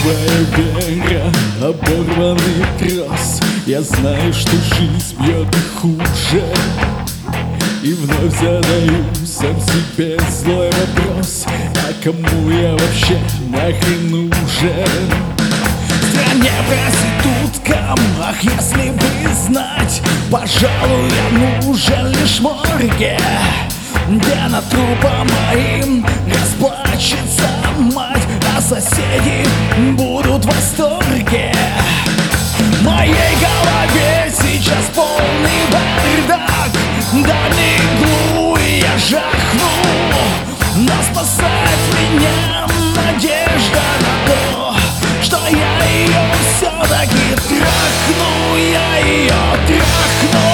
Твоя вера, оборванный трос. Я знаю, что жизнь бьет и хуже. И вновь задаю сам себе злой вопрос: а кому я вообще нахрен нужен? В стране проституткам, ах, если бы знать, пожалуй, я нужен лишь морге, где над трупом моим расплачется мать, а соседи будут в восторге. В моей голове сейчас полный бардак, да миглу и я жахну, но спасает меня надежда на то, что я ее все-таки трахну, я ее трахну.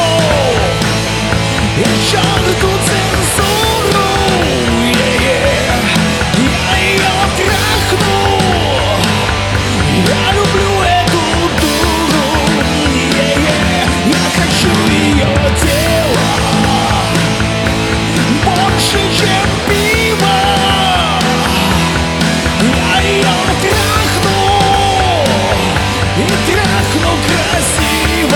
И черту цензуру, я ее трахну. Я люблю эту дуру, я хочу ее тело больше, чем пиво. Я ее трахну и трахну красиво.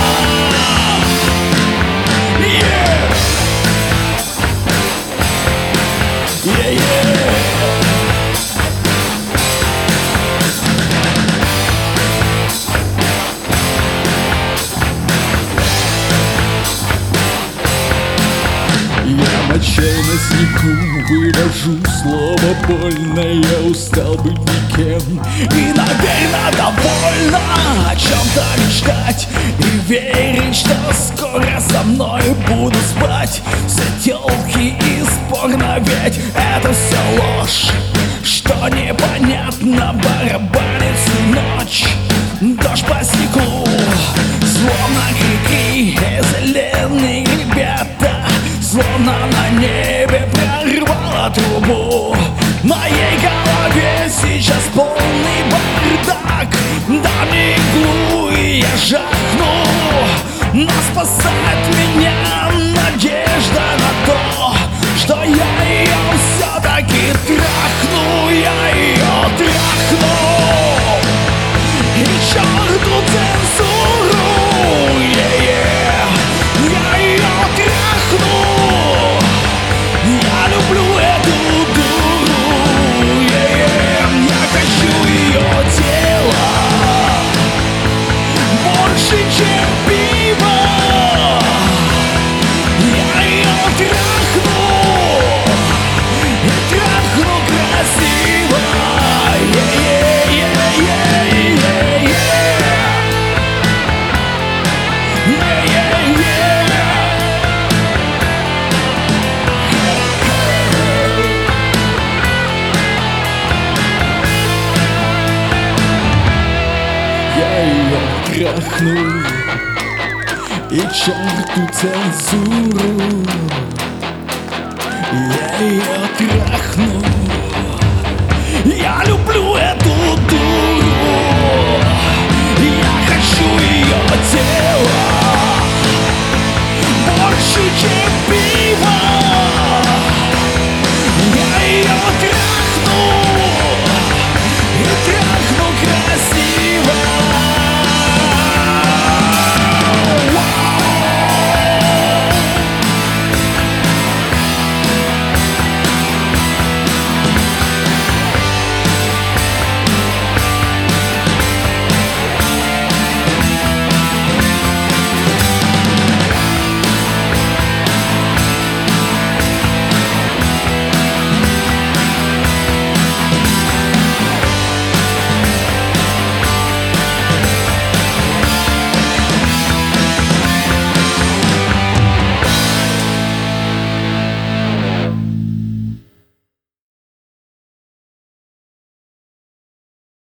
Я отчаянно снегу вывожу слово больно. Я устал быть никем и, наверное, довольна о чем-то мечтать и верить, что скоро со мной будут спать все тёлки из порно. Ведь это все ложь, что непонятно барабанит всю ночь. Дождь по стеклу, словно крики зеленые ребята, словно на небе прорвало трубу. В моей голове сейчас полный бардак, да миглу и я жахну, но спасает меня надежда на то, что я ее все-таки трахну, я ее трахну. И черту цензуру, я ее трахну. Я люблю эту дуру, я хочу ее тело больше, чем пиво. Я ее трахну и трахну красиво. Я ее трахну и черту цензуру. Я ее трахну. Я люблю эту дуру. Я хочу ее тело